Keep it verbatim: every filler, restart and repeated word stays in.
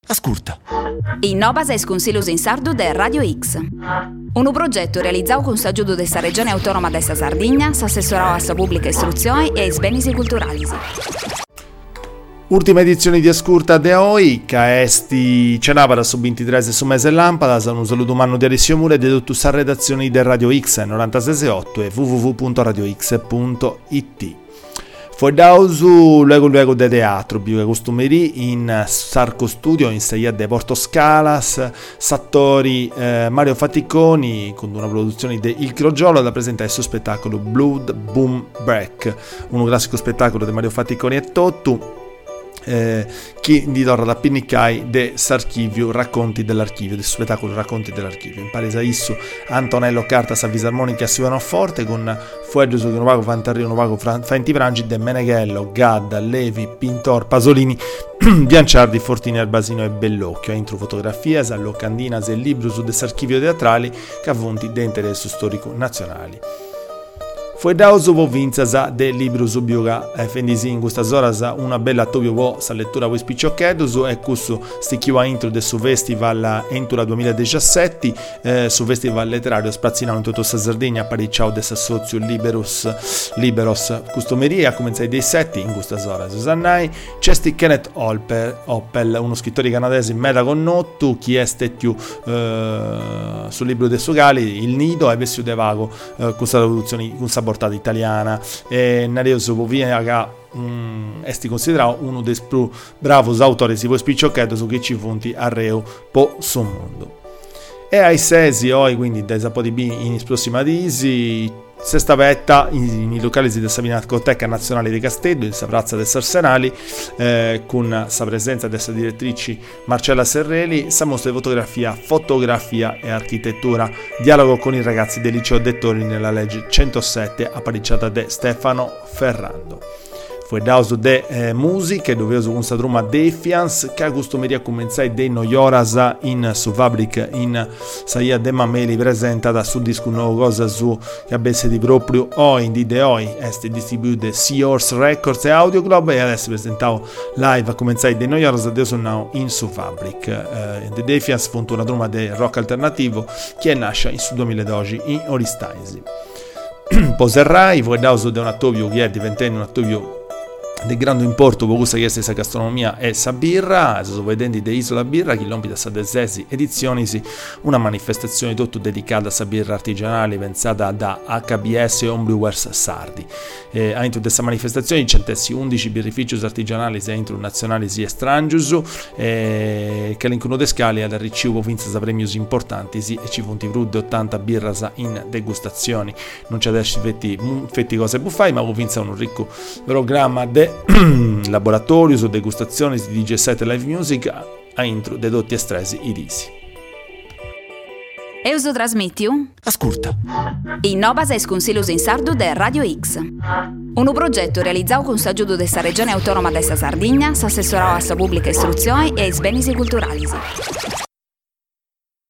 Ascolta. Innovas es Consiglios in Sardu de Radio X. Un progetto realizzato con s'aggiudo della Regione Autonoma de sa Sardegna, s'assessorò a sa pubblica istruzione e ai beni culturali. Ultima edizione di Ascolta de oggi, che esti cenava su ventitré su mese lampada, un saluto umano di Alessio Mure e di tutta la redazione del Radio X novantasei otto e w w w punto radio x punto i t. Foi dausu luego luego de teatro, più che costumeri in Sarco Studio in Seia de Porto Scalas, s'attori eh, Mario Faticoni con una produzione di Il Crogiolo da presentare il suo spettacolo Blood Boom Break, un classico spettacolo di Mario Faticoni e Tottu. Eh, chi di torna da Pinnicai de s'archivio Racconti dell'archivio, del spettacolo Racconti dell'archivio. In paese a issu Antonello Carta sa fisarmonica si vanno forte con Fueggio su Novago Fantarrio Novago Fenti Frangi de Meneghello, Gadda, Levi, Pintor, Pasolini, Bianciardi, Fortini, Arbasino e Bellocchio. Entro fotografie, locandina e libro su dell'archivio teatrali che avvonti de interesse storico nazionali. Foi dauso vo vinzasa de libro su bioga e fendisi in questa zora una bella tobio vo sa lettura voi spicciocchedo e questo sticchiva intro de su festival Entura duemiladiciassette eh, su festival letterario spazzinano in tutta sa Sardegna apparicciao de s'assozio Liberos Liberos Customeria a cominciare dei setti in questa zora Susannai c'è sti Kenneth Oppel, Oppel uno scrittore canadese meta connotto chi è stettiu eh, sul libro de Sogali Il Nido e vestio de vago eh, con sa traduzione con sa portata italiana e Nareus Poviaga mm, esti considerato uno dei più bravi autori si può spiccioccheto su che ci fonti a Reu po' su mondo e ai sesi oggi quindi da po' di B in prossima disi sesta vetta in, in locali della Pinacoteca Nazionale di Castello in sa Piazza dei Arsenali eh, con sa presenza della direttrice Marcella Serreli sa mostra di fotografia, fotografia e architettura dialogo con i ragazzi del liceo Dettori nella legge centosette apparicciata da Stefano Ferrando. Fu dauso de eh, musiche dove uso un sadruma defiance che a costumeria cominciai de noioras in su fabric in saia de mameli presentata su disco nuovo cosa su che abesse di proprio oi di de oi este distribuite Seahorse Records e Audio Club e adesso presentavo live a cominciai de noioras de now in su fabric eh, de defiance fu una druma de rock alternativo che nasce in su duemiladodici in Oristaisi. Poserrai fu dauso de un attovio che è diventato un attovio di grande importo per questa chiesa di gastronomia e sa birra, sono vedendo di Isola Birra, che l'ompita sa desesi edizioni, una manifestazione tutto dedicata a sa birra artigianale pensata da H B S e Homebrewers Sardi. Eh, entro questa manifestazione centessi undici birrifici artigianali entro nazionali e estrangius eh, che l'incuno de scali ad arriccivo vinza sa premios importanti sì, e ci fonti vrudde ottanta birras in degustazioni. Non c'è adesso fetti, fetti cose buffai, ma vinza un ricco programma de laboratorio su degustazioni di D J set live music a intro dei dotti estresi idisi. Euso trasmettiu? Ascolta. Innovas es Consiglios in Sardu de Radio X. Un progetto realizzato con s'aggiudo della Regione Autonoma de sa Sardegna, s'assessorò a sa pubblica istruzione e ai beni culturali.